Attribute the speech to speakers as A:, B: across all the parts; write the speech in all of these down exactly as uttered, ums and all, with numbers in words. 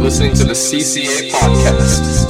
A: listening to the C C A podcast.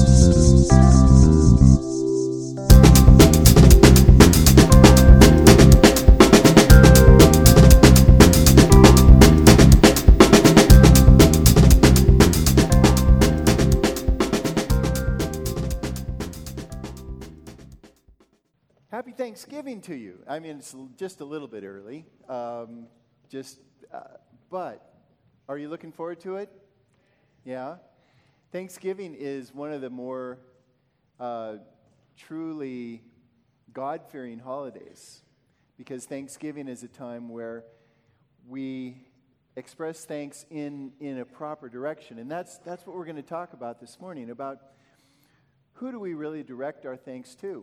B: Happy Thanksgiving to you. I mean, it's just a little bit early, um, just, uh, but are you looking forward to it? Yeah? Thanksgiving is one of the more uh, truly God-fearing holidays, because Thanksgiving is a time where we express thanks in, in a proper direction. And that's, that's what we're going to talk about this morning, about who do we really direct our thanks to?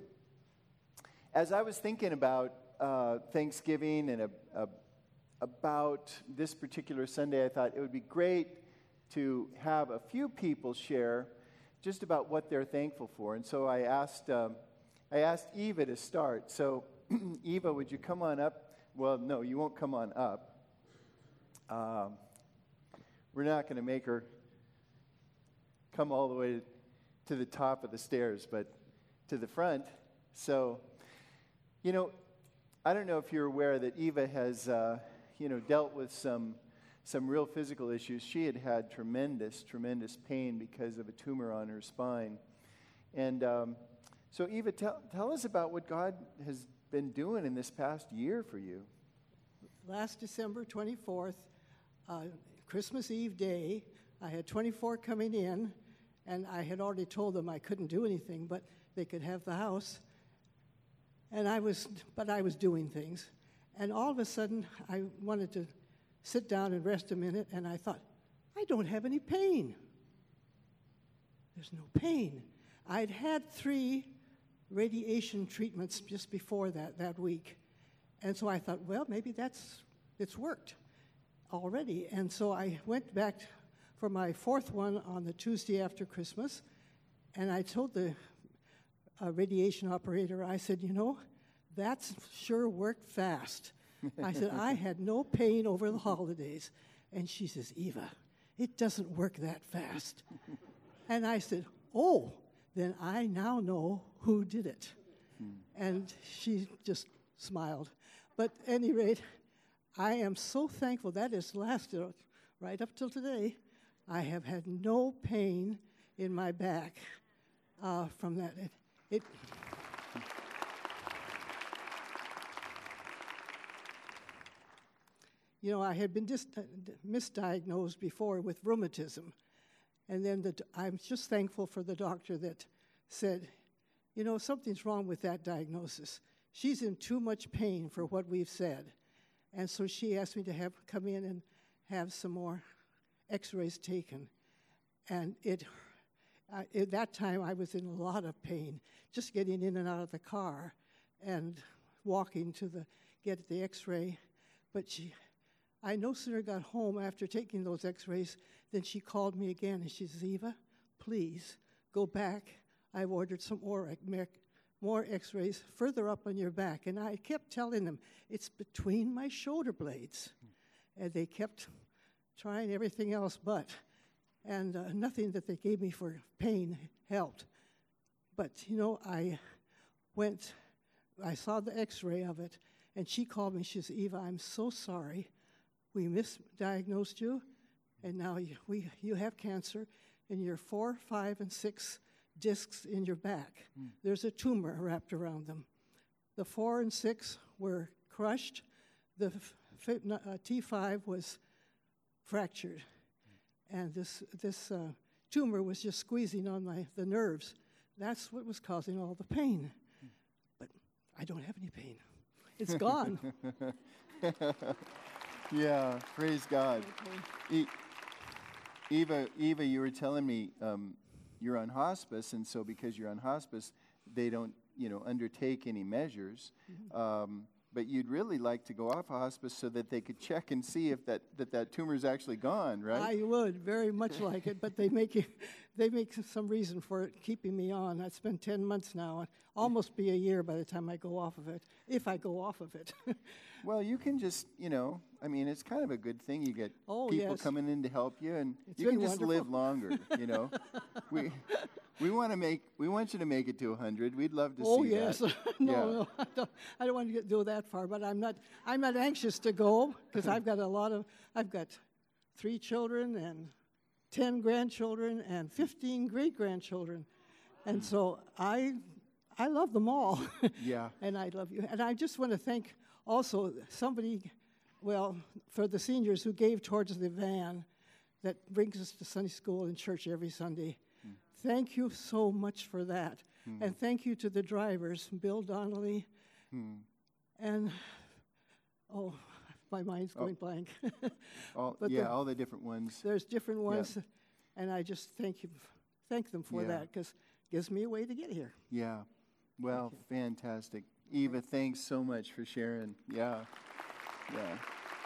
B: As I was thinking about uh, Thanksgiving and a, a, about this particular Sunday, I thought it would be great to have a few people share just about what they're thankful for. And so I asked, um, I asked Eva to start. So Eva, would you come on up? Well, no, you won't come on up. Um, we're not going to make her come all the way to the top of the stairs, but to the front. So, you know, I don't know if you're aware that Eva has, uh, you know, dealt with some some real physical issues. She had had tremendous, tremendous pain because of a tumor on her spine. And um, so, Eva, tell, tell us about what God has been doing in this past year for you.
C: Last December twenty-fourth, uh, Christmas Eve day, I had twenty-four coming in, and I had already told them I couldn't do anything, but they could have the house. And I was, but I was doing things. And all of a sudden, I wanted to sit down and rest a minute, and I thought, I don't have any pain. There's no pain. I'd had three radiation treatments just before that, that week. And so I thought, well, maybe that's, it's worked already. And so I went back for my fourth one on the Tuesday after Christmas, and I told the a radiation operator, I said, you know, that's sure worked fast. I said, I had no pain over the holidays. And she says, Eva, it doesn't work that fast. And I said, oh, then I now know who did it. Hmm. And she just smiled. But at any rate, I am so thankful that has lasted right up till today. I have had no pain in my back uh, from that. It, It, you know, I had been dis- misdiagnosed before with rheumatism, and then the, I'm just thankful for the doctor that said, you know, something's wrong with that diagnosis. She's in too much pain for what we've said, and so she asked me to have come in and have some more X-rays taken, and it. Uh, at that time, I was in a lot of pain, just getting in and out of the car and walking to the get the X-ray. But she, I no sooner got home after taking those X-rays than she called me again, and she says, Eva, please go back. I've ordered some more, more X-rays further up on your back. And I kept telling them, it's between my shoulder blades. And they kept trying everything else but. And uh, nothing that they gave me for pain helped. But, you know, I went, I saw the X-ray of it, and she called me. She said, Eva, I'm so sorry. We misdiagnosed you, and now you, we, you have cancer in your four, five, and six discs in your back. Mm. There's a tumor wrapped around them. The four and six were crushed. The f- f- uh, T five was fractured. And this this uh, tumor was just squeezing on my the nerves. That's what was causing all the pain. But I don't have any pain. It's gone.
B: Yeah, praise God. Okay. E- Eva, Eva, you were telling me um, you're on hospice, and so because you're on hospice, they don't, you know, undertake any measures. Mm-hmm. Um, But you'd really like to go off of hospice so that they could check and see if that, that, that tumor is actually gone, right?
C: I would very much like it, but they make you they make some reason for it, keeping me on. It's been ten months now, and almost be a year by the time I go off of it, if I go off of it.
B: Well, you can just, you know, I mean, it's kind of a good thing. You get
C: Oh,
B: people
C: yes.
B: coming in to help you, and
C: It's
B: you can
C: been
B: just
C: wonderful.
B: live longer, you know. we we want to make, we want you to make it to one hundred. We'd love to
C: Oh
B: see
C: yes,
B: that.
C: no,
B: Yeah.
C: no, I don't, I don't want to get, go that far, but I'm not. I'm not anxious to go because I've got a lot of. I've got three children and ten grandchildren and fifteen great grandchildren, and so I, I love them all.
B: Yeah.
C: And I love you. And I just want to thank also somebody, well, for the seniors who gave towards the van that brings us to Sunday school and church every Sunday.
B: Mm.
C: Thank you so much for that.
B: Mm.
C: And thank you to the drivers, Bill Donnelly,
B: Hmm.
C: and, oh, my mind's
B: Oh.
C: going blank.
B: All,
C: But
B: yeah,
C: the-
B: all the different ones.
C: There's different ones, and I just thank you, thank them for
B: Yeah.
C: that, because it gives me a way to get here.
B: Yeah. Well, fantastic. Eva, thanks so much for sharing. Yeah. Yeah.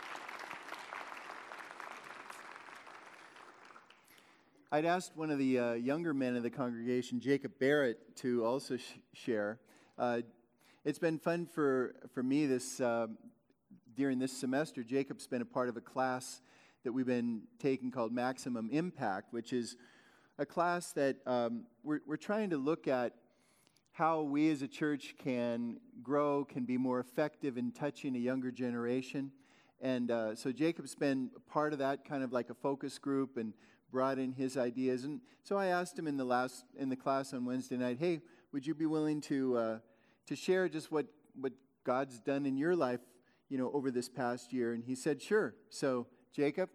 B: I'd asked one of the uh, younger men of the congregation, Jacob Barrett, to also sh- share. Uh, it's been fun for, for me this uh, during this semester. Jacob's been a part of a class that we've been taking called Maximum Impact, which is a class that um, we're, we're trying to look at how we as a church can grow, can be more effective in touching a younger generation. And uh, so Jacob's been part of that, kind of like a focus group, and brought in his ideas. And so I asked him in the last in the class on Wednesday night, hey, would you be willing to uh, to share just what, what God's done in your life, you know, over this past year? And he said, sure. So, Jacob?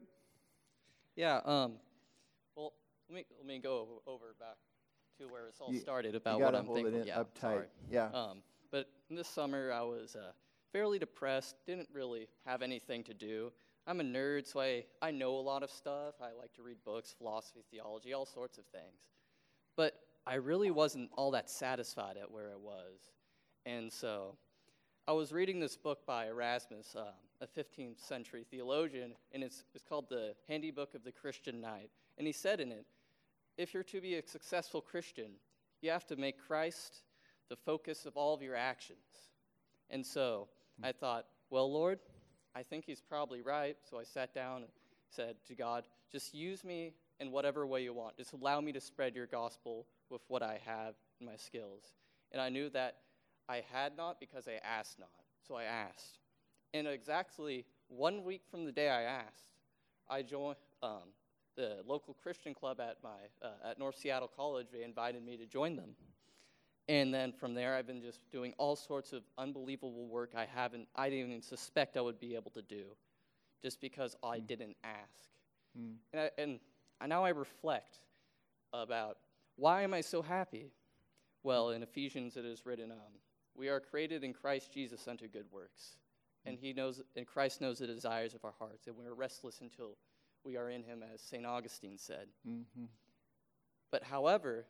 D: Yeah, um, well, let me, let me go over back to where it's all
B: You-
D: started
B: You
D: about
B: got
D: what
B: to
D: I'm
B: hold
D: thankful.
B: it in,
D: yeah,
B: up tight.
D: sorry.
B: Yeah.
D: Um, but this summer I was uh, fairly depressed, didn't really have anything to do. I'm a nerd, so I, I know a lot of stuff. I like to read books, philosophy, theology, all sorts of things. But I really wasn't all that satisfied at where I was. And so I was reading this book by Erasmus, um, a fifteenth century theologian, and it's, it's called The Handybook of the Christian Knight. And he said in it, if you're to be a successful Christian, you have to make Christ the focus of all of your actions. And so I thought, well, Lord, I think he's probably right. So I sat down and said to God, just use me in whatever way you want. Just allow me to spread your gospel with what I have and my skills. And I knew that I had not because I asked not. So I asked. And exactly one week from the day I asked, I joined um, the local Christian club at my uh, at North Seattle College. They invited me to join them. And then from there, I've been just doing all sorts of unbelievable work I haven't, I didn't even suspect I would be able to do, just because I
B: Mm.
D: didn't ask.
B: Mm.
D: And, I, and I, now I reflect about why am I so happy? Well, in Ephesians it is written, um, we are created in Christ Jesus unto good works, and He knows, and Christ knows the desires of our hearts, and we are restless until we are in Him, as Saint Augustine said.
B: Mm-hmm.
D: But however,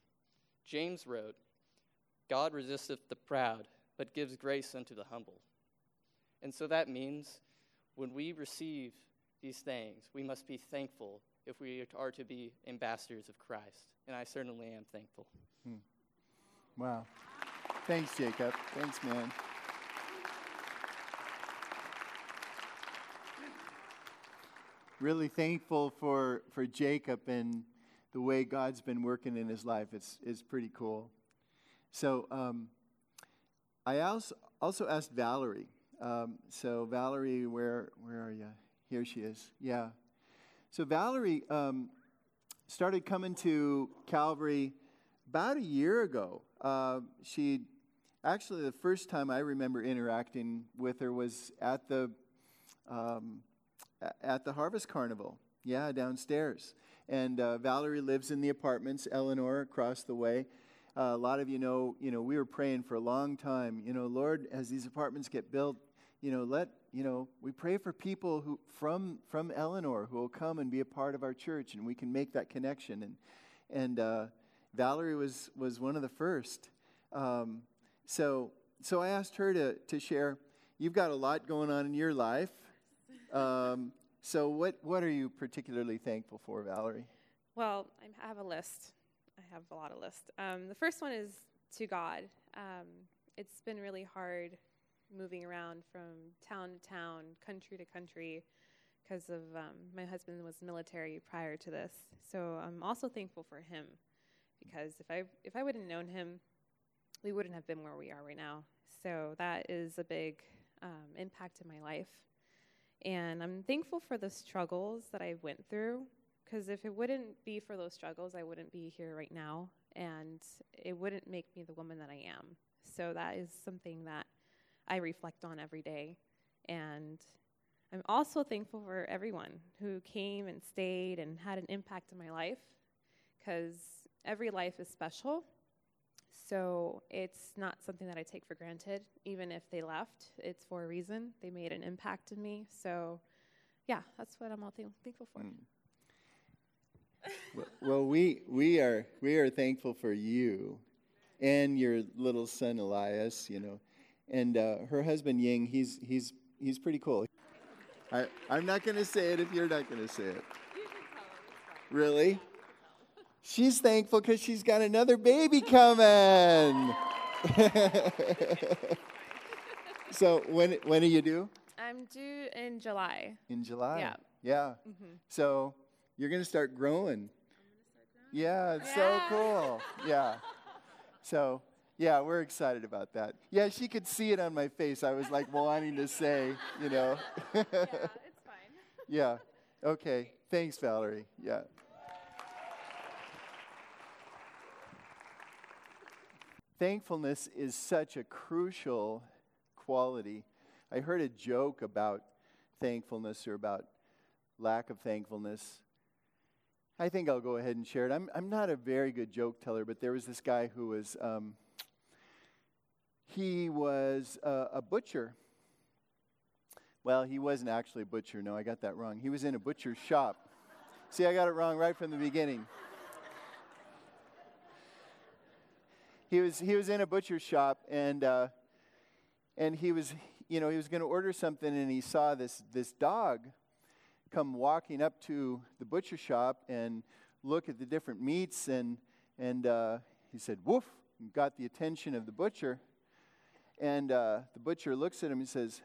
D: James wrote, God resisteth the proud, but gives grace unto the humble. And so that means when we receive these things, we must be thankful if we are to be ambassadors of Christ. And I certainly am thankful.
B: Wow. Thanks, Jacob. Thanks, man. Really thankful for, for Jacob and the way God's been working in his life. It's, it's pretty cool. So um, I also, also asked Valerie. Um, so Valerie, where, where are you? Here she is. Yeah. So Valerie um, started coming to Calvary about a year ago. Uh, she actually, the first time I remember interacting with her was at the um, at the Harvest Carnival. Yeah, downstairs. And uh, Valerie lives in the apartments. Eleanor across the way. Uh, a lot of you know, you know, we were praying for a long time. You know, Lord, as these apartments get built, you know, let you know, we pray for people who from from Eleanor who will come and be a part of our church, and we can make that connection. And and uh, Valerie was was one of the first. Um, so so I asked her to to share. You've got a lot going on in your life. Um, so what what are you particularly thankful for, Valerie?
E: well, I have a list. I have a lot of lists. Um, the first one is to God. Um, it's been really hard moving around from town to town, country to country, because of um, my husband was military prior to this. So I'm also thankful for him, because if I if I wouldn't known him, we wouldn't have been where we are right now. So that is a big um, impact in my life. And I'm thankful for the struggles that I went through, because if it wouldn't be for those struggles, I wouldn't be here right now, and it wouldn't make me the woman that I am. So that is something that I reflect on every day. And I'm also thankful for everyone who came and stayed and had an impact in my life, because every life is special. So it's not something that I take for granted. Even if they left, it's for a reason. They made an impact in me. So, yeah, that's what I'm all th- thankful for.
B: Mm. well, well, we we are we are thankful for you and your little son Elias. You know, and uh, her husband Ying. He's he's he's pretty cool. I I'm not going to say it if you're not going to say it.
E: You can tell him, it's fine.
B: Really? She's thankful because she's got another baby coming. So when when are you due?
E: I'm due in July.
B: In July.
E: Yeah.
B: Yeah.
E: Mm-hmm.
B: So you're going to start growing.
E: I'm going to start growing.
B: Yeah, it's
E: Yeah.
B: so cool. Yeah. So, yeah, we're excited about that. Yeah, she could see it on my face. I was like wanting to say, you know.
E: Yeah, it's fine.
B: Yeah. Okay. Thanks, Valerie. Yeah. Thankfulness is such a crucial quality. I heard a joke about thankfulness or about lack of thankfulness. I think I'll go ahead and share it. I'm I'm not a very good joke teller, but there was this guy who was um, he was a, a butcher. Well, he wasn't actually a butcher. No, I got that wrong. He was in a butcher's shop. See, I got it wrong right from the beginning. He was he was in a butcher's shop, and uh, and he was you know he was going to order something, and he saw this this dog come walking up to the butcher shop and look at the different meats, and and uh, he said woof, and got the attention of the butcher, and uh, the butcher looks at him and says,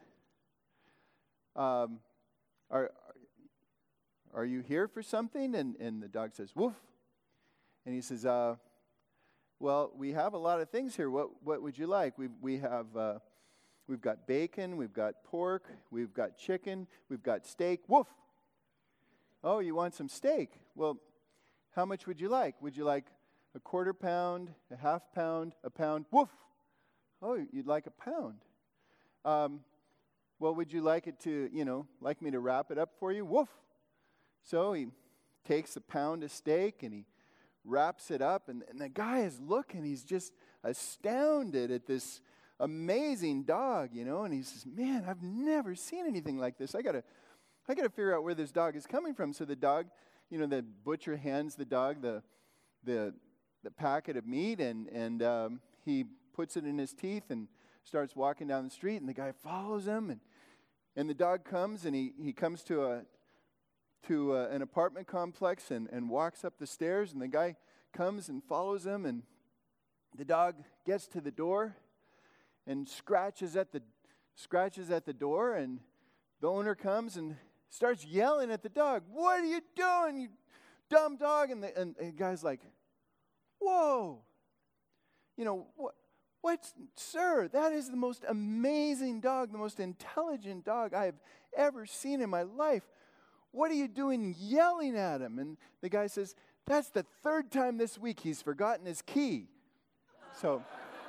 B: um, "Are are you here for something?" And and the dog says woof, and he says, Uh, well, we have a lot of things here. What what would you like? We we have uh, we've got bacon, we've got pork, we've got chicken, we've got steak. Woof. Oh, you want some steak? Well, how much would you like? Would you like a quarter pound, a half pound, a pound? Woof. Oh, you'd like a pound. Um, well, would you like it to, you know, like me to wrap it up for you? Woof. So he takes a pound of steak and he wraps it up, and, and the guy is looking, he's just astounded at this amazing dog, you know, and he says, man, I've never seen anything like this. I gotta, I gotta figure out where this dog is coming from. So the dog, you know, the butcher hands the dog the, the, the packet of meat, and and um, he puts it in his teeth and starts walking down the street, and the guy follows him, and and the dog comes, and he he comes to a to uh, an apartment complex and, and walks up the stairs, and the guy comes and follows him, and the dog gets to the door and scratches at the scratches at the door, and the owner comes and starts yelling at the dog, "What are you doing, you dumb dog?" And the, and, and the guy's like, "Whoa, you know, what, what, sir, that is the most amazing dog, the most intelligent dog I have ever seen in my life. What are you doing yelling at him?" And the guy says, "That's the third time this week he's forgotten his key." So,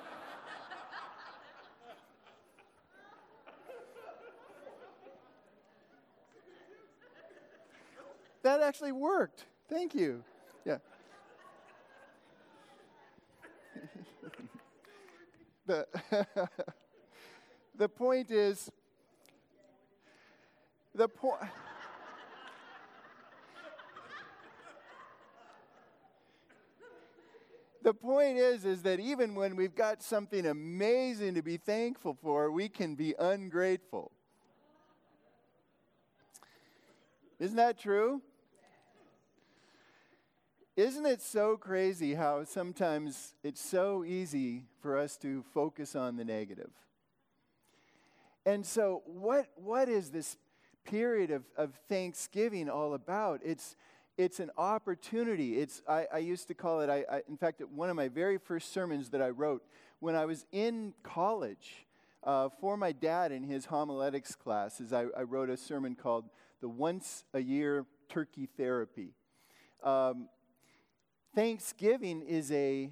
B: that actually worked. Thank you. Yeah. the, the point is, the point... The point is, is that even when we've got something amazing to be thankful for, we can be ungrateful. Isn't that true? Isn't it so crazy how sometimes it's so easy for us to focus on the negative? And so what what is this period of, of Thanksgiving all about? It's it's an opportunity. It's I, I used to call it, I, I in fact, one of my very first sermons that I wrote when I was in college uh, for my dad in his homiletics classes, I, I wrote a sermon called The Once a Year Turkey Therapy. Um, Thanksgiving is a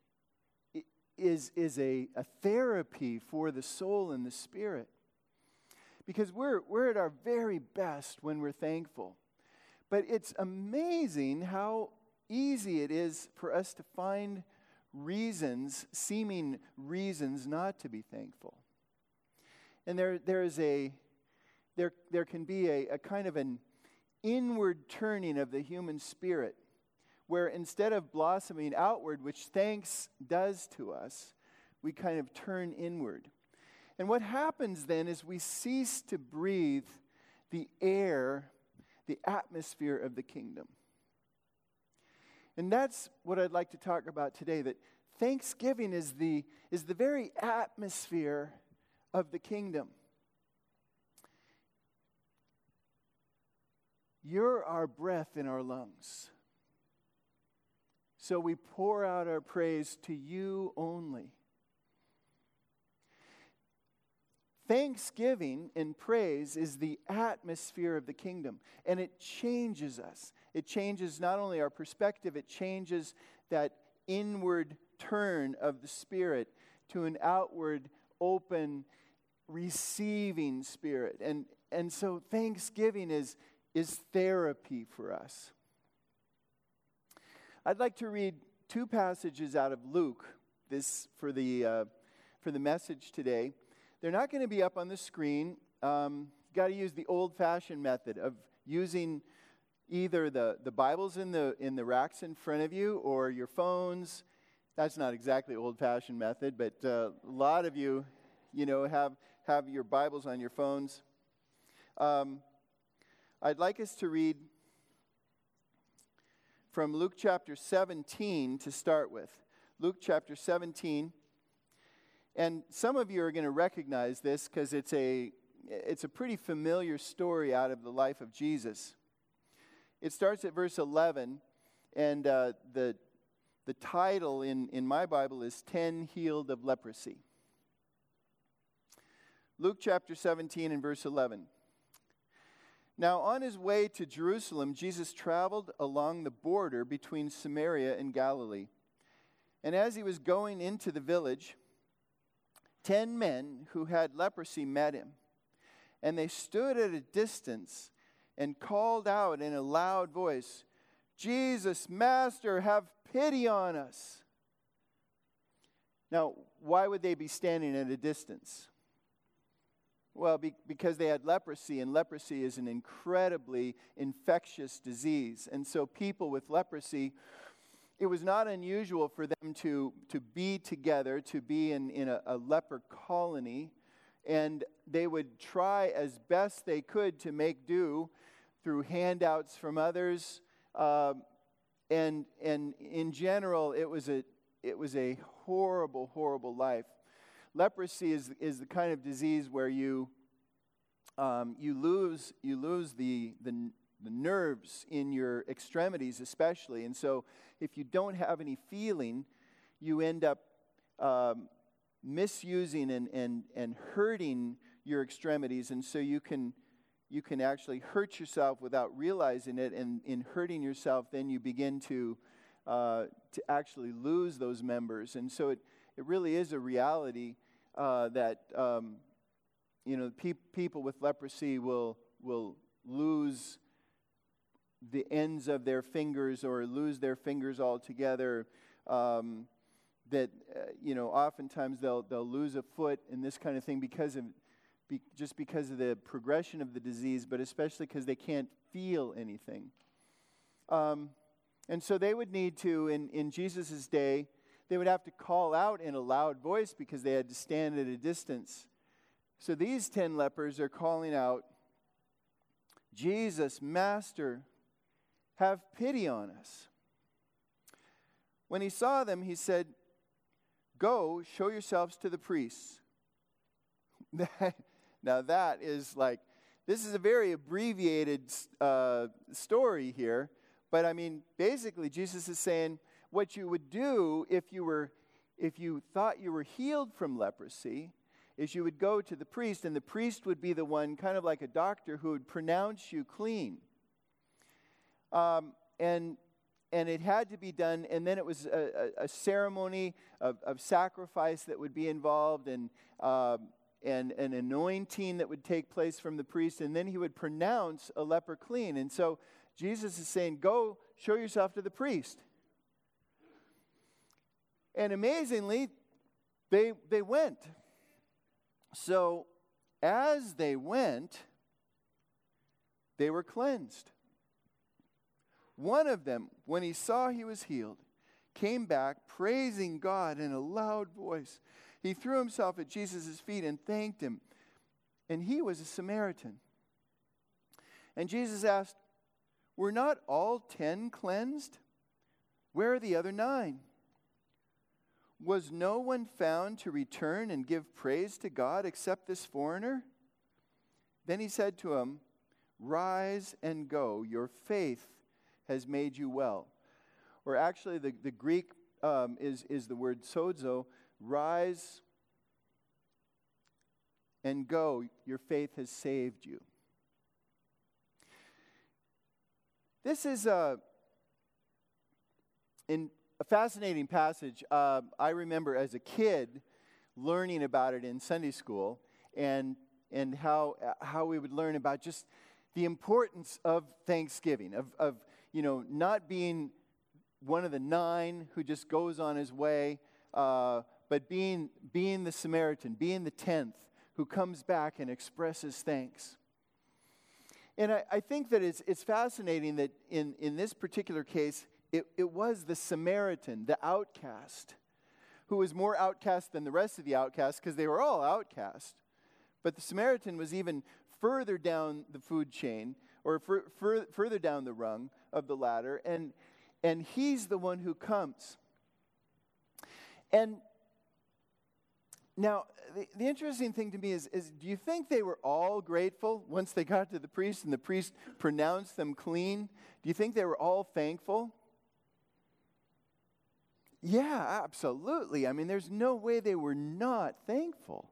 B: is is a, a therapy for the soul and the spirit. Because we're we're at our very best when we're thankful. But it's amazing how easy it is for us to find reasons, seeming reasons not to be thankful. And there there is a there there can be a, a kind of an inward turning of the human spirit, where instead of blossoming outward, which thanks does to us, we kind of turn inward. And what happens then is we cease to breathe the air, the atmosphere of the kingdom. And that's what I'd like to talk about today, that Thanksgiving is the, is the very atmosphere of the kingdom. You're our breath in our lungs. So we pour out our praise to you only. Thanksgiving and praise is the atmosphere of the kingdom, and it changes us. It changes not only our perspective, it changes that inward turn of the spirit to an outward, open, receiving spirit. And, and so Thanksgiving is, is therapy for us. I'd like to read two passages out of Luke this for the uh, for the message today. They're not going to be up on the screen. Um, you got to use the old-fashioned method of using either the, the Bibles in the in the racks in front of you or your phones. That's not exactly old-fashioned method, but uh, a lot of you, you know, have have your Bibles on your phones. Um, I'd like us to read from Luke chapter seventeen to start with. Luke chapter seventeen. And some of you are going to recognize this because it's a it's a pretty familiar story out of the life of Jesus. It starts at verse eleven, and uh, the the title in, in my Bible is ten Healed of Leprosy. Luke chapter seventeen and verse eleven. Now on his way to Jerusalem, Jesus traveled along the border between Samaria and Galilee. And as he was going into the village, ten men who had leprosy met him. And they stood at a distance and called out in a loud voice, "Jesus, Master, have pity on us." Now, why would they be standing at a distance? Well, be, because they had leprosy, and leprosy is an incredibly infectious disease. And so people with leprosy, it was not unusual for them to, to be together, to be in, in a, a leper colony, and they would try as best they could to make do through handouts from others. Um, and and in general, it was a it was a horrible, horrible life. Leprosy is is the kind of disease where you um, you lose you lose the, the the nerves in your extremities, especially, and so if you don't have any feeling, you end up um, misusing and and and hurting your extremities, and so you can you can actually hurt yourself without realizing it, and in hurting yourself, then you begin to uh, to actually lose those members, and so it it really is a reality. Uh, that um, you know, pe- people with leprosy will will lose the ends of their fingers or lose their fingers altogether. Um, that uh, you know, oftentimes they'll they'll lose a foot and this kind of thing because of be, just because of the progression of the disease, but especially because they can't feel anything. Um, and so they would need to in in Jesus' day. They would have to call out in a loud voice because they had to stand at a distance. So these ten lepers are calling out, "Jesus, Master, have pity on us." when he saw them, he said, "Go, show yourselves to the priests." Now that is like, this is a very abbreviated uh, story here. But I mean, basically, Jesus is saying what you would do if you were, if you thought you were healed from leprosy, is you would go to the priest, and the priest would be the one, kind of like a doctor, who would pronounce you clean. Um, and and it had to be done, and then it was a, a, a ceremony of, of sacrifice that would be involved, and um, and an anointing that would take place from the priest, and then he would pronounce a leper clean. And so Jesus is saying, "Go, show yourself to the priest." And amazingly, they they went. So as they went, they were cleansed. One of them, when he saw he was healed, came back praising God in a loud voice. He threw himself at Jesus' feet and thanked him. And he was a Samaritan. And Jesus asked, "Were not all ten cleansed? Where are the other nine? Was no one found to return and give praise to God except this foreigner?" Then he said to him, "Rise and go. Your faith has made you well." Or actually, the, the Greek um, is, is the word sozo. Rise and go. Your faith has saved you. This is a, in a fascinating passage. Uh, I remember as a kid learning about it in Sunday school, and and how how we would learn about just the importance of Thanksgiving, of of you know not being one of the nine who just goes on his way, uh, but being being the Samaritan, being the tenth who comes back and expresses thanks. And I, I think that it's it's fascinating that in, in this particular case, it, it was the Samaritan, the outcast, who was more outcast than the rest of the outcasts, because they were all outcast. But the Samaritan was even further down the food chain, or fur, fur, further down the rung of the ladder, and and he's the one who comes. And now, the, the interesting thing to me is, is, do you think they were all grateful once they got to the priest and the priest pronounced them clean? Do you think they were all thankful? Yeah, absolutely. I mean, there's no way they were not thankful.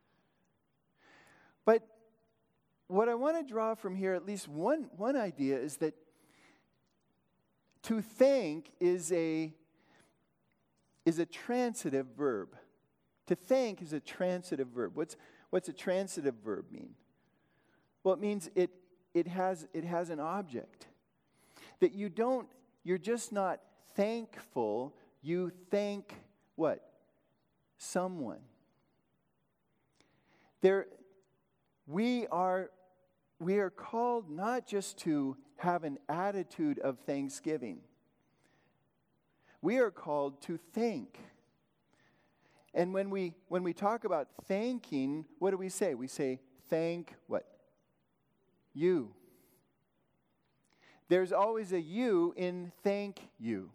B: But what I want to draw from here, at least one, one idea, is that to thank is a, is a transitive verb. To thank is a transitive verb. What's, what's a transitive verb mean? Well, it means it, it, has, it has an object. That you don't, you're just not thankful, you thank what? Someone. There, we are, we are called not just to have an attitude of thanksgiving. We are called to thank. And when we when we talk about thanking, what do we say? We say, thank what? You. There's always a you in thank you.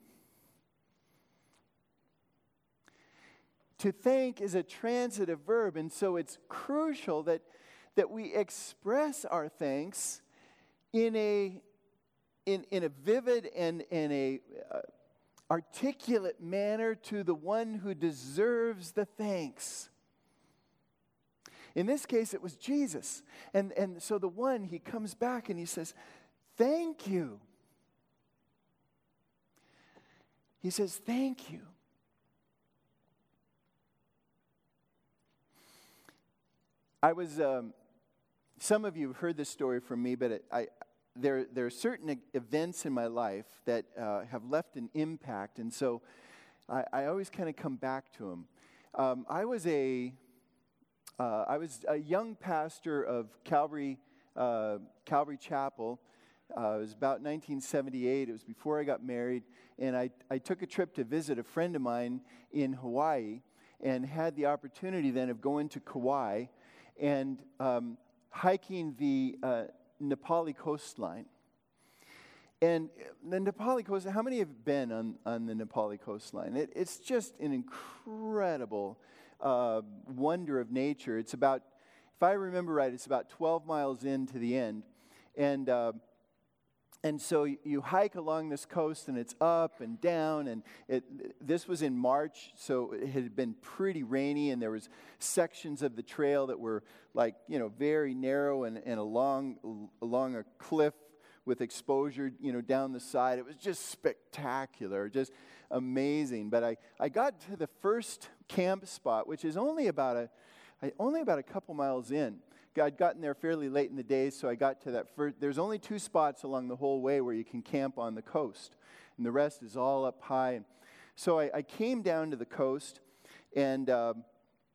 B: To thank is a transitive verb, and so it's crucial that, that we express our thanks in a in, in a vivid and in a uh, articulate manner to the one who deserves the thanks. In this case, it was Jesus. And, and so the one, he comes back and he says, thank you. He says, thank you. I was, um, some of you have heard this story from me, but it, I, there, there are certain events in my life that uh, have left an impact, and so I, I always kind of come back to them. Um, I was a, uh, I was a young pastor of Calvary, uh, Calvary Chapel. Uh, it was about nineteen seventy-eight. It was before I got married, and I, I took a trip to visit a friend of mine in Hawaii, and had the opportunity then of going to Kauai and um, hiking the uh, Nepali coastline. And the Nepali coast, how many have been on, on the Nepali coastline? It, it's just an incredible uh, wonder of nature. It's about, if I remember right, it's about twelve miles into the end. And uh, and so you hike along this coast, and it's up and down. And it, this was in March, so it had been pretty rainy, and there was sections of the trail that were like, you know, very narrow and, and along along a cliff with exposure, you know, down the side. It was just spectacular, just amazing. But I, I got to the first camp spot, which is only about a I, only about a couple miles in. I'd gotten there fairly late in the day, so I got to that first. There's only two spots along the whole way where you can camp on the coast, and the rest is all up high. And so I, I came down to the coast, and, um,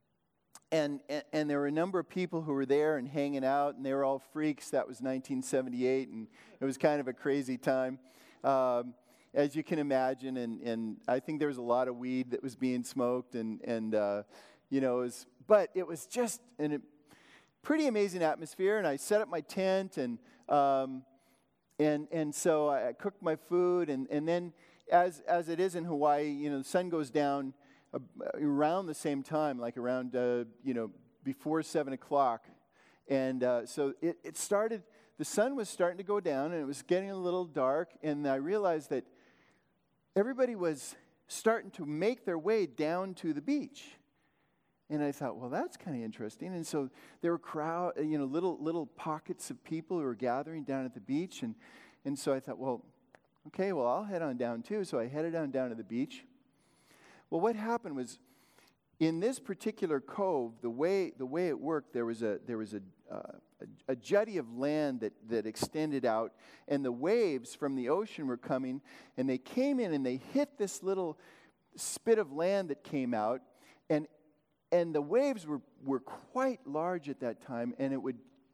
B: and and and there were a number of people who were there and hanging out, and they were all freaks. That was nineteen seventy-eight, and it was kind of a crazy time, um, as you can imagine. And, and I think there was a lot of weed that was being smoked, and and uh, you know, it was, but it was just an pretty amazing atmosphere. And I set up my tent, and um, and and so I cooked my food, and, and then as as it is in Hawaii, you know, the sun goes down uh, around the same time, like around uh, you know before seven o'clock, and uh, so it it started. The sun was starting to go down, and it was getting a little dark, and I realized that everybody was starting to make their way down to the beach. And I thought, well, that's kind of interesting. And so there were crowd, you know, little little pockets of people who were gathering down at the beach. And, and so I thought, well, okay, well, I'll head on down too. So I headed on down to the beach. Well, what happened was, in this particular cove, the way the way it worked, there was a there was a uh, a, a jetty of land that that extended out, and the waves from the ocean were coming, and they came in and they hit this little spit of land that came out, and And the waves were, were quite large at that time, and it would,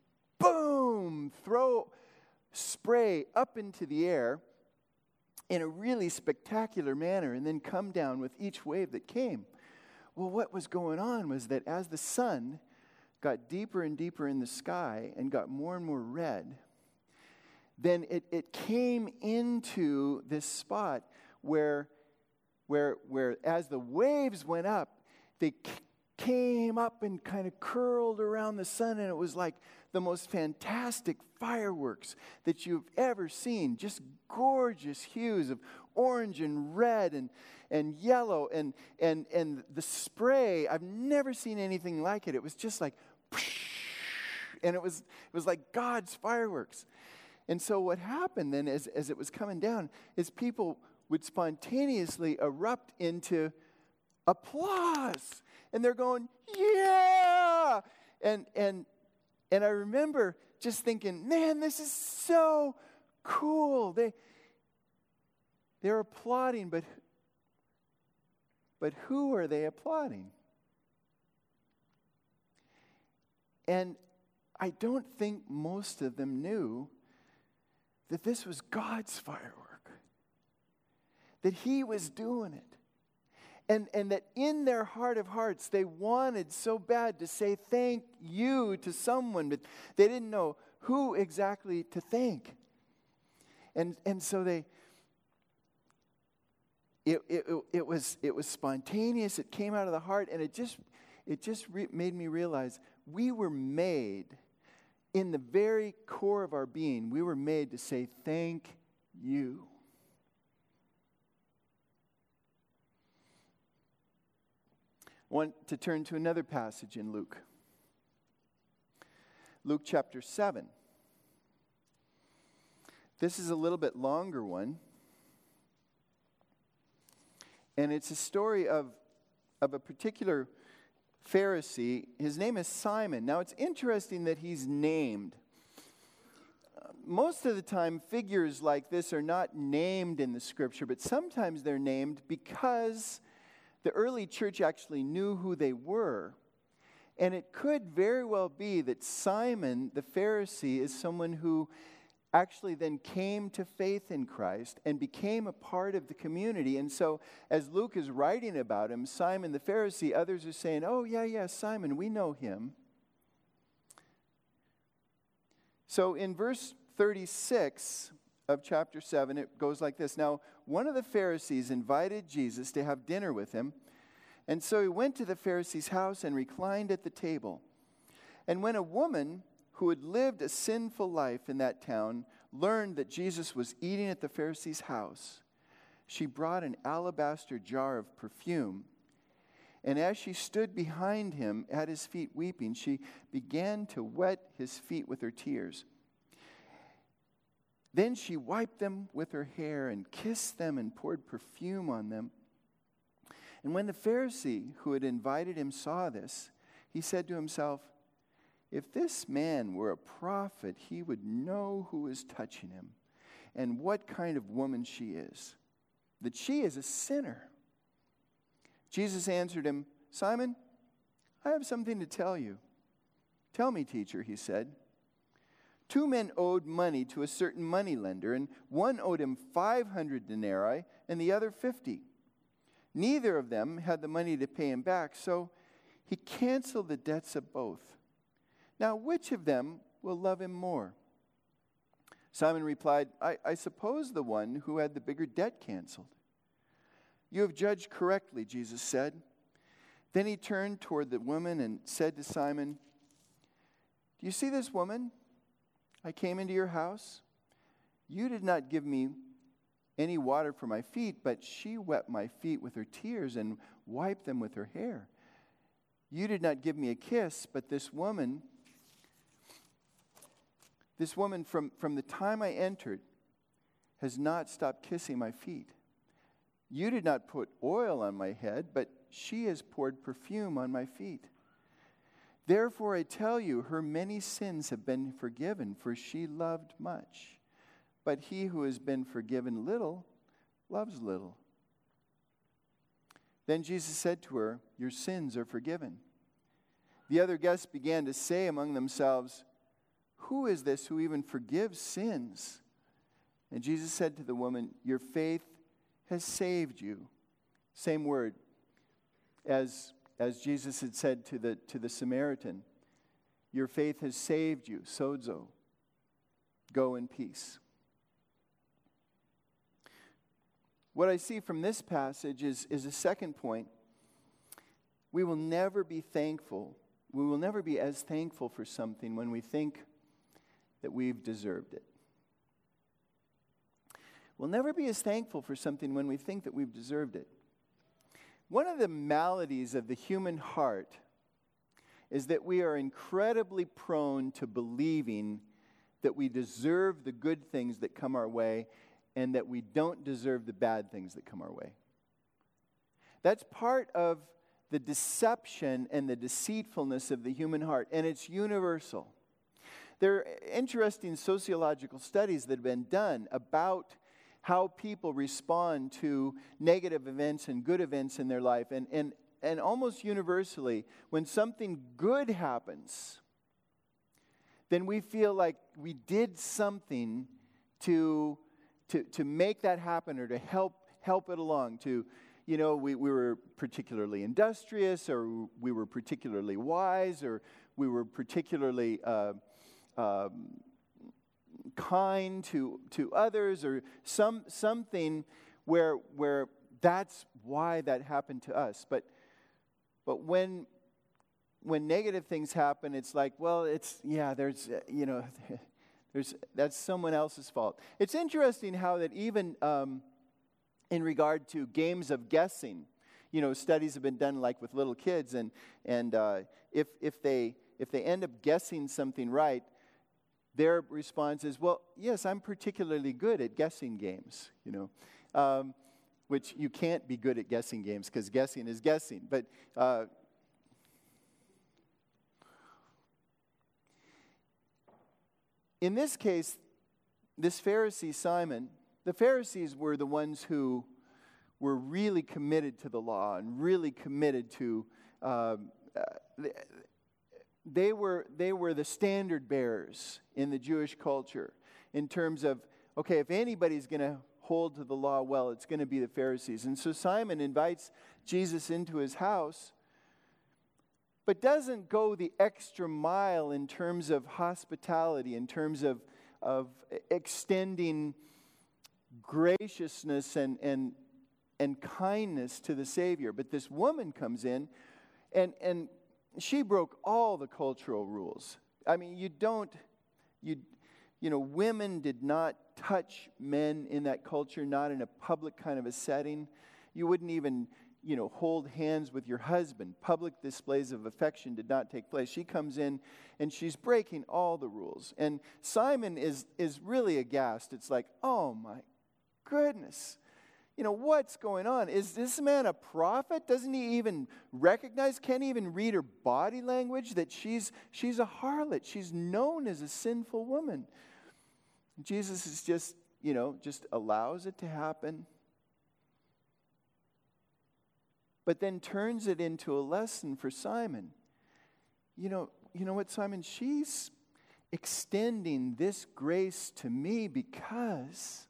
B: boom, throw spray up into the air in a really spectacular manner, and then come down with each wave that came. Well, what was going on was that as the sun got deeper and deeper in the sky and got more and more red, then it, it came into this spot where, where, where as the waves went up, they came up and kind of curled around the sun, and it was like the most fantastic fireworks that you've ever seen. Just gorgeous hues of orange and red and and yellow, and and and the spray. I've never seen anything like it. It was just like, and it was it was like God's fireworks. And so what happened then, as as it was coming down, is people would spontaneously erupt into applause. And they're going, yeah! And and and I remember just thinking, man, this is so cool. They they're applauding, but but who are they applauding? And I don't think most of them knew that this was God's firework, that He was doing it. And, and that in their heart of hearts, they wanted so bad to say thank you to someone, but they didn't know who exactly to thank. And and so they, it it, it was it was spontaneous. It came out of the heart, and it just it just re- made me realize we were made in the very core of our being. We were made to say thank you. I want to turn to another passage in Luke. Luke chapter seven. This is a little bit longer one. And it's a story of, of a particular Pharisee. His name is Simon. Now, it's interesting that he's named. Uh, most of the time, figures like this are not named in the Scripture, but sometimes they're named because the early church actually knew who they were. And it could very well be that Simon, the Pharisee, is someone who actually then came to faith in Christ and became a part of the community. And so as Luke is writing about him, Simon the Pharisee, others are saying, oh, yeah, yeah, Simon, we know him. So in verse thirty-six of chapter seven, it goes like this. Now, one of the Pharisees invited Jesus to have dinner with him, and so he went to the Pharisee's house and reclined at the table. And when a woman who had lived a sinful life in that town learned that Jesus was eating at the Pharisee's house, she brought an alabaster jar of perfume. And as she stood behind him at his feet weeping, she began to wet his feet with her tears. Then she wiped them with her hair and kissed them and poured perfume on them. And when the Pharisee who had invited him saw this, he said to himself, "If this man were a prophet, he would know who is touching him and what kind of woman she is, that she is a sinner." Jesus answered him, "Simon, I have something to tell you." "Tell me, teacher," he said. Two men owed money to a certain moneylender, and one owed him five hundred denarii and the other fifty. Neither of them had the money to pay him back, so he canceled the debts of both. Now, which of them will love him more? Simon replied, I, I suppose the one who had the bigger debt canceled. "You have judged correctly," Jesus said. Then he turned toward the woman and said to Simon, "Do you see this woman? I came into your house. You did not give me any water for my feet, but she wet my feet with her tears and wiped them with her hair. You did not give me a kiss, but this woman, this woman from, from the time I entered has not stopped kissing my feet. You did not put oil on my head, but she has poured perfume on my feet. Therefore I tell you, her many sins have been forgiven, for she loved much. But he who has been forgiven little loves little." Then Jesus said to her, "Your sins are forgiven." The other guests began to say among themselves, "Who is this who even forgives sins?" And Jesus said to the woman, "Your faith has saved you." Same word as, as Jesus had said to the, to the Samaritan. "Your faith has saved you," sozo. "Go in peace." What I see from this passage is, is a second point. We will never be thankful. We will never be as thankful for something when we think that we've deserved it. We'll never be as thankful for something when we think that we've deserved it. One of the maladies of the human heart is that we are incredibly prone to believing that we deserve the good things that come our way and that we don't deserve the bad things that come our way. That's part of the deception and the deceitfulness of the human heart, and it's universal. There are interesting sociological studies that have been done about how people respond to negative events and good events in their life. And, and, and almost universally, when something good happens, then we feel like we did something to, to, to make that happen or to help, help it along. To, you know, we, we were particularly industrious, or we were particularly wise, or we were particularly Uh, um, kind to to others, or some something where where that's why that happened to us. But but when when negative things happen, it's like, well, it's yeah, there's uh, you know, there's that's someone else's fault. It's interesting how that even um, in regard to games of guessing, you know, studies have been done like with little kids, and and uh, if if they if they end up guessing something right, their response is, well, yes, I'm particularly good at guessing games, you know, um, which you can't be good at guessing games because guessing is guessing. But uh, in this case, this Pharisee Simon, the Pharisees were the ones who were really committed to the law and really committed to um, uh, They were they were the standard bearers in the Jewish culture in terms of, okay, if anybody's going to hold to the law well, it's going to be the Pharisees. And so Simon invites Jesus into his house, but doesn't go the extra mile in terms of hospitality, in terms of, of extending graciousness and, and, and kindness to the Savior. But this woman comes in, and, and she broke all the cultural rules. I mean, you don't, you, you know, women did not touch men in that culture, not in a public kind of a setting. You wouldn't even, you know, hold hands with your husband. Public displays of affection did not take place. She comes in and she's breaking all the rules. And Simon is, is really aghast. It's like, oh my goodness. You know, what's going on? Is this man a prophet? Doesn't he even recognize, can't he even read her body language that she's, she's a harlot? She's known as a sinful woman. Jesus is just, you know, just allows it to happen. But then turns it into a lesson for Simon. You know, you know what, Simon? She's extending this grace to me because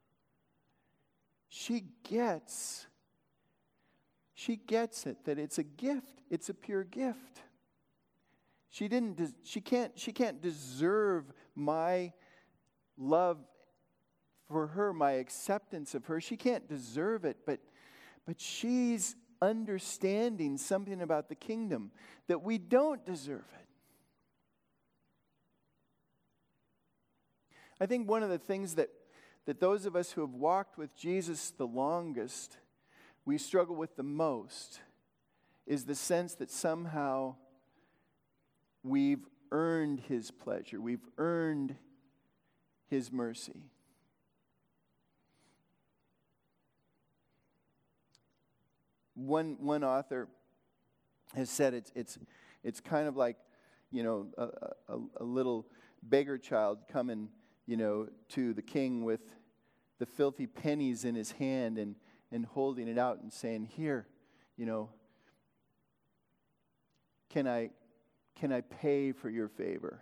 B: she gets, she gets it, that it's a gift. It's a pure gift. She didn't, des- she can't, she can't deserve my love for her, my acceptance of her. She can't deserve it, but, but she's understanding something about the kingdom that we don't deserve it. I think one of the things that, that those of us who have walked with Jesus the longest, we struggle with the most, is the sense that somehow we've earned His pleasure. We've earned His mercy. One one author has said it's it's it's kind of like, you know, a, a, a little beggar child coming, you know, to the king with the filthy pennies in his hand and, and holding it out and saying, "Here, you know, can I can I pay for your favor?"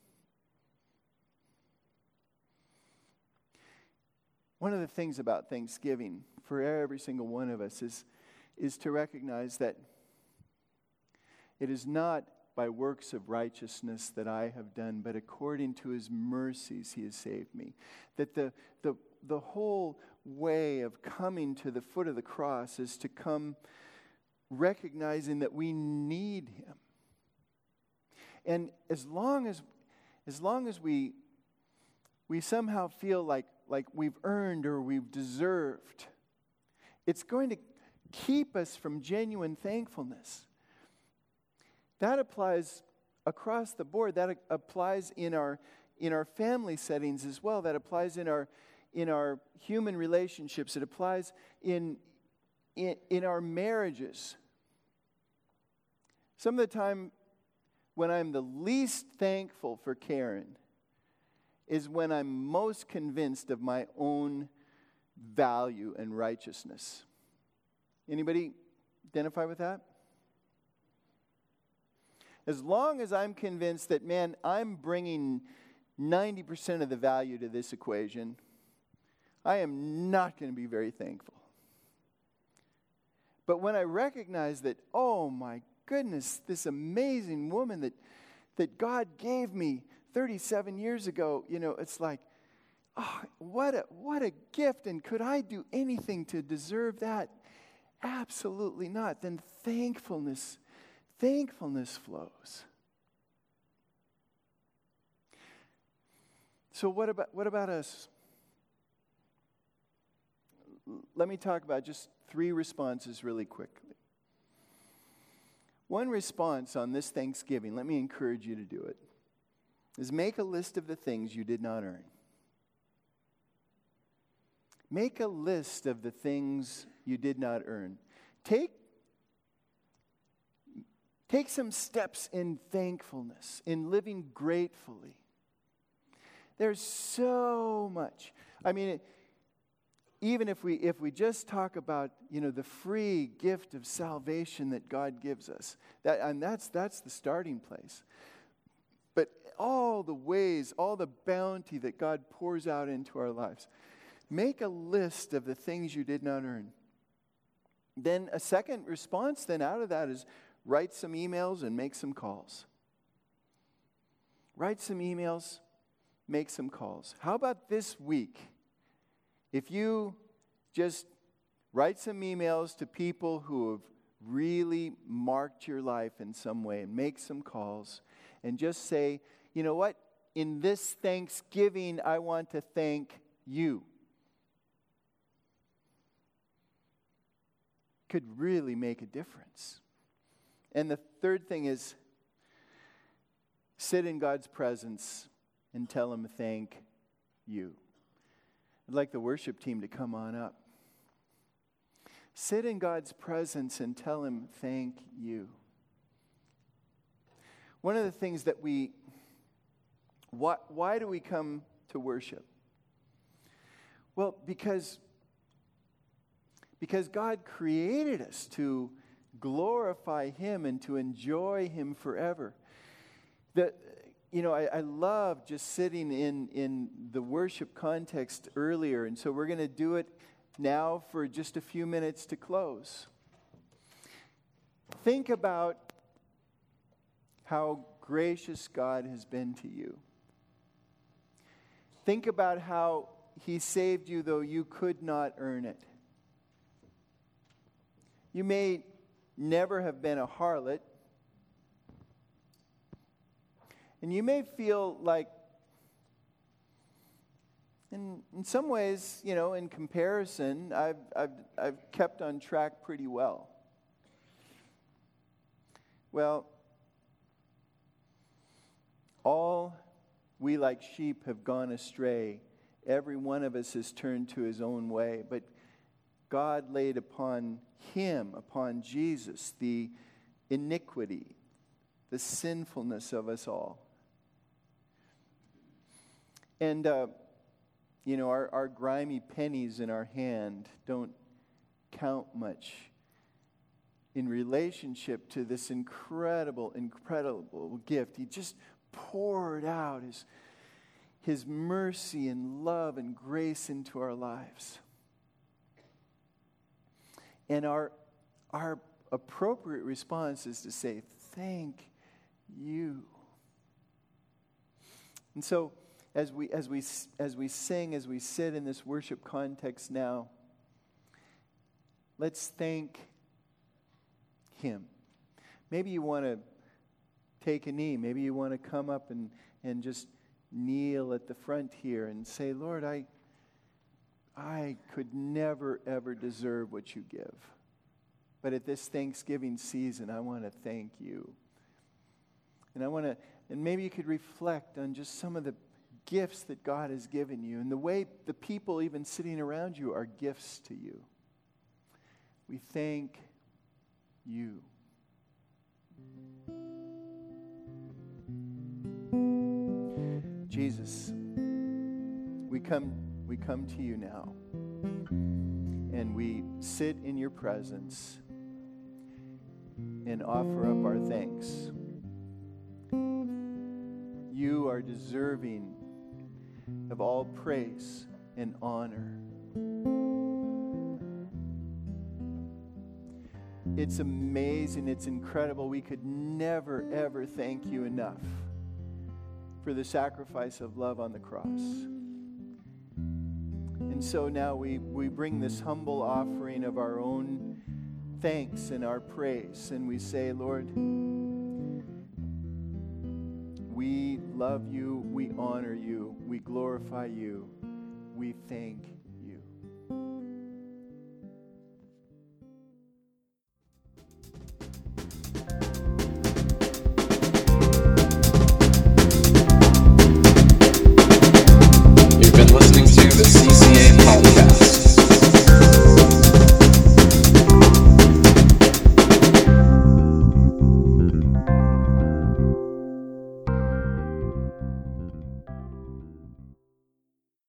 B: One of the things about Thanksgiving for every single one of us is is to recognize that it is not by works of righteousness that I have done, but according to His mercies He has saved me. That the, the, the whole way of coming to the foot of the cross is to come recognizing that we need Him. And as long as, as long as we, we somehow feel like, like we've earned or we've deserved, it's going to keep us from genuine thankfulness. That applies across the board. That applies in our in our family settings as well. That applies in our in our human relationships. It applies in in, in our marriages. Some of the time when I'm the least thankful for Karen is when I'm most convinced of my own value and righteousness. Anybody identify with that? As long as I'm convinced that, man, I'm bringing ninety percent of the value to this equation, I am not going to be very thankful. But when I recognize that, oh my goodness, this amazing woman that, that God gave me thirty-seven years ago, you know, it's like, oh, what a, what a gift, and could I do anything to deserve that? Absolutely not. Then thankfulness, thankfulness flows. So what about what about us? Let me talk about just three responses really quickly. One response on this Thanksgiving, let me encourage you to do it, is make a list of the things you did not earn. Make a list of the things you did not earn. Take, take some steps in thankfulness, in living gratefully. There's so much. I mean, it, even if we if we just talk about, you know, the free gift of salvation that God gives us, that and that's that's the starting place. But all the ways, all the bounty that God pours out into our lives. Make a list of the things you did not earn. Then a second response then out of that is write some emails and make some calls. Write some emails, make some calls. How about this week? if you just write some emails to people who have really marked your life in some way and make some calls and just say, you know what, in this Thanksgiving, I want to thank you. Could really make a difference. And the third thing is, sit in God's presence and tell Him thank you. I'd like the worship team to come on up. Sit in God's presence and tell Him thank you. One of the things that we, why, why do we come to worship? Well, because, because God created us to glorify Him and to enjoy Him forever. The, you know, I, I love just sitting in, in the worship context earlier, and so we're going to do it now for just a few minutes to close. Think about how gracious God has been to you. Think about how He saved you though you could not earn it. You may never have been a harlot, and you may feel like, in, in some ways, you know, in comparison, I've, I've, I've kept on track pretty well. Well, all we like sheep have gone astray. Every one of us has turned to his own way. But God laid upon Him, upon Jesus, the iniquity, the sinfulness of us all. And, uh, you know, our, our grimy pennies in our hand don't count much in relationship to this incredible, incredible gift. He just poured out His, His mercy and love and grace into our lives. And our, our appropriate response is to say, thank you. And so, As we as we as we sing, as we sit in this worship context now, let's thank Him. Maybe you want to take a knee. Maybe you want to come up and, and just kneel at the front here and say, Lord, I I could never, ever deserve what you give. But at this Thanksgiving season, I want to thank you. And I want to, and maybe you could reflect on just some of the gifts that God has given you and the way the people even sitting around you are gifts to you. We thank you. Jesus, we come we come to you now, and we sit in your presence and offer up our thanks. You are deserving of all praise and honor. It's amazing, it's incredible. We could never, ever thank you enough for the sacrifice of love on the cross. And so now we, we bring this humble offering of our own thanks and our praise, and we say, Lord, we love you, we honor you, we glorify you, we thank